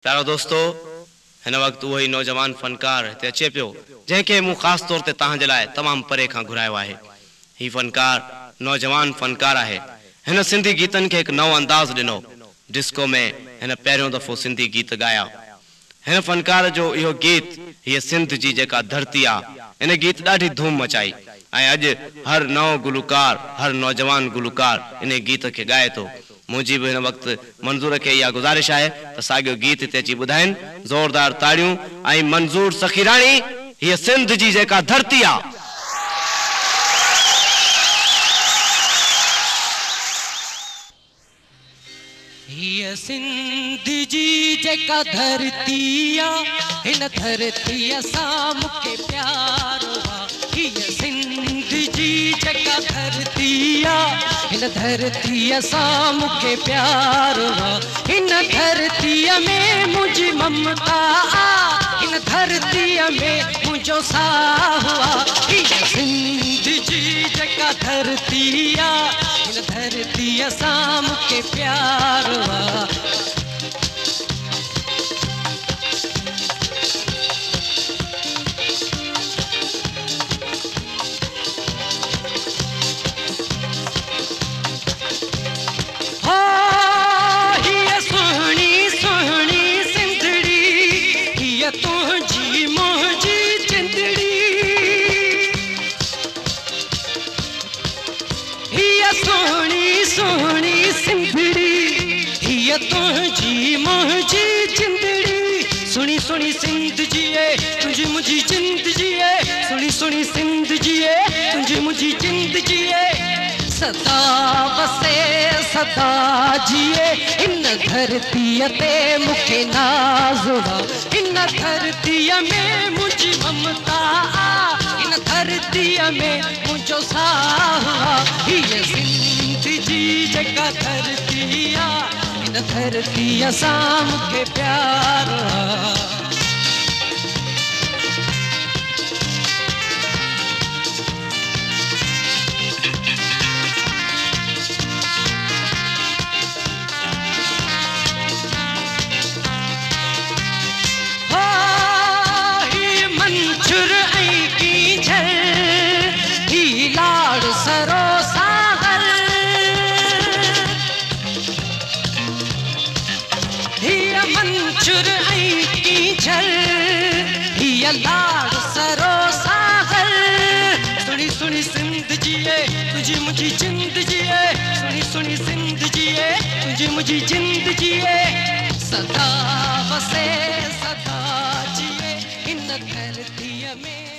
प्यारो दोस्तों, हिन वक्त वही नौजवान फनकार हिते अचे पियो जंहिंखे मूं ख़ासि तौर ते तव्हांजे लाइ तमामु परे खां घुरायो आहे। ही फनकार नौजवान फनकार आहे। हिन सिंधी गीतनि खे हिकु नओं अंदाज़ ॾिनो। डिस्को में हिन पहिरियों दफ़ो सिंधी गीत ॻाया। हिन फनकार जो इहो गीत, हीअ सिंध जी जेका धरती आहे, इन गीत ॾाढी धूम मचाई ऐं अॼु हर नओं गुलकार, हर नौजवान गुलकार इन गीत खे ॻाए थो। मुझी भी हिन वक्त मंजूर के यह गुजारिश है तो साॻियो गीत हिते अची ॿुधाइनि। ज़ोरदार ताड़ियूं ऐं मंजूर सखीराणी, हीअ सिंध जी जेका धरती आहे। हीअ सिंध जी जेका धरती आहे, हिन धरतीअ सां मूंखे प्यारो आहे। हीअ सिंध जी जेका धरती आहे, हिन धरतीअ सां मूंखे प्यारो आहे। हिन धरतीअ में मुंहिंजी ममता आहे, हिन धरतीअ में मुंहिंजो साहु आहे। हीअ सिंध जी जेका धरती आहे, हिन धरतीअ सां मूंखे प्यारो आहे। सोहणी सिंधड़ी, हीअ तुंहिंजी मुंहिंजी जिंदड़ी। सुणी सुणी सिंध जीए तुंहिंजी मुंहिंजी जिंद जीए, सुणी सुणी सिंध जीए तुंहिंजी मुंहिंजी जिंद जीए। सदा वसे सदा जीए इन धरतीअ ते मूंखे नाज़ आहे। इन धरतीअ में मुंहिंजी ममता आहे, इन धरतीअ में मुंहिंजो साहु आहे। हीअ सिंध जी जेका धरती आहे, इन धरतीअ सां मूंखे प्यारो आहे। मंचुर ऐं कीझल, हीअ लाड़ सरो सागर। सुणी सुणी सिंध जीए तुंहिंजी मुंहिंजी जिंद जीए, सुणी सुणी सिंध जीए तुंहिंजी मुंहिंजी जिंद जीए। सदा वसे सदा जीए इन धरतीअ में।